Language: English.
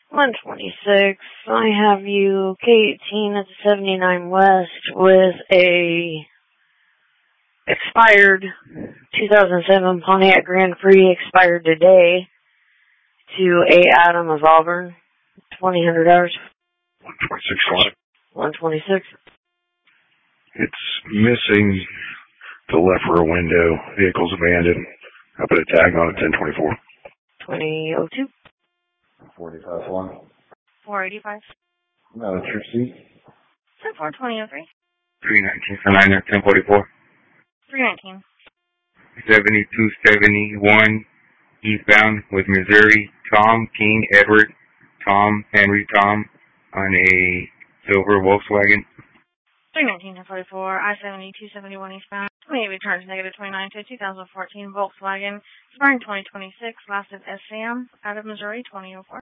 126. I have you K18 at the 79 West with a expired 2007 Pontiac Grand Prix, expired today, to A. Adam of Auburn, $2,000. 126 flight. 126. It's missing the left rear window. Vehicle's abandoned. I put a tag on it, 1024. 2002. 45 flight. 485. No, it's your seat. 2003. 319 for 9 1044. 319. 7271 eastbound with Missouri. Tom, King, Edward, Tom, Henry, Tom on a silver Volkswagen. 319 1044. I-70 271 eastbound. 28 returns negative 29 to 2014 Volkswagen. Expiring 2026. Last of SCM out of Missouri 2004.